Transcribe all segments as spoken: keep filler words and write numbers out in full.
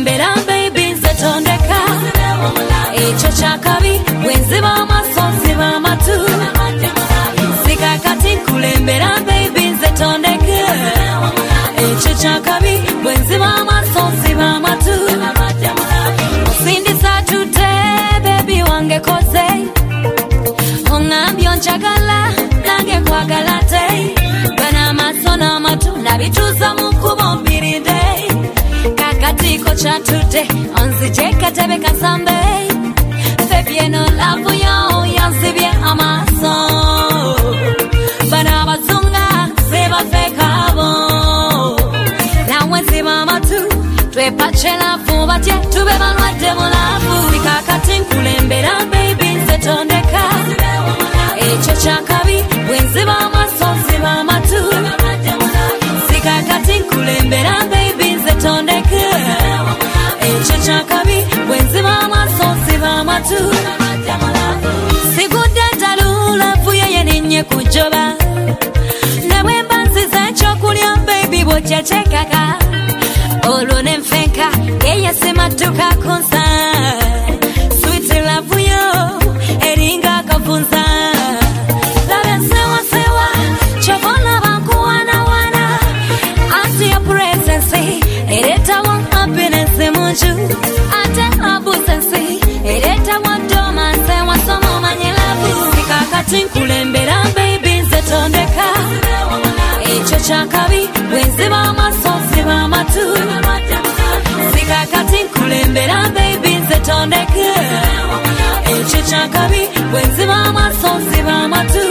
kulembera baby nze tondeka ekyo kyakabi bwenziba amaso nziba amatu sikakati kulembera baby nze tondeka ekyo kyakabi bwenziba amaso nziba amatu sindisa tute baby wange koze ongambyo njagala nange kwagala te bana amaso n'amatu nabituuza mu kkubo mbirinde kakati ko kyatute onzije katebe kasambe febyeno lavu yo yanzibye amaso bana abazunga sebafekabo nawe nziba amatu twepache lavu batye tube balwadde mu lavu sikakati nkulembera baby nze tondeka ekyo kyakabi bwenziba amaso nziba amatu sikakati nkulembera baby nze tondeka ekyo kyakabi bwenziba amaso nziba amatu sigudde ntalula vuye yeninnye kujoba ne bwemba nziza ekyokulya baby bwokyekekaka olwo nenfenka eyasematuka kunsa sweet love yo eringa akavunza labe sewasewa kyobona bankuwanawana anti your presence eretawo happiness munju ate absence eretawo domance wasomo manyilavu sikakati nkulembera baby nze tondeka ekyo kyakabi bwenziba amaso nziba amatu sikakati nkulembera baby nze tondeka ekyo kyakabi bwenziba amaso nziba amatu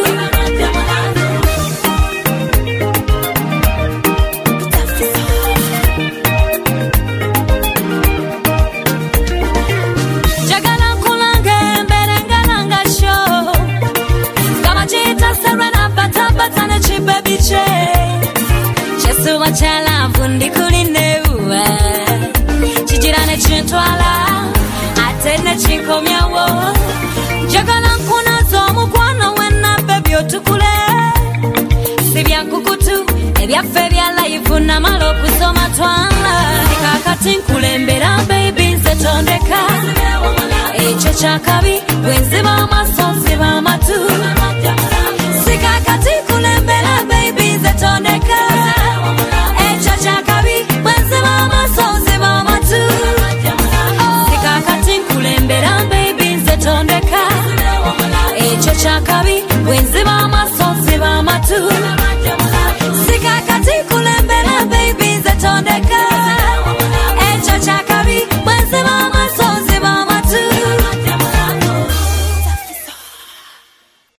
jagala nkulange mbere ngalanga show ngabajita serena batabata ne chibebiche chesuwa chalavu ndikulinewa chijirane chintwala ate ne chinkomyawo jagala nkunazo mukwano wena baby otukule sibyankukutu ebyaffe bya life namala okusoma twala sikakati nkulembera baby nze tondeka ekyo kyakabi bwenziba amaso nziba amatu sikakati nkulembera baby nze tondeka ekyo kyakabi bwenziba amaso nziba amatu sikakati nkulembera baby nze tondeka ekyo kyakabi bwenziba amaso nziba amatu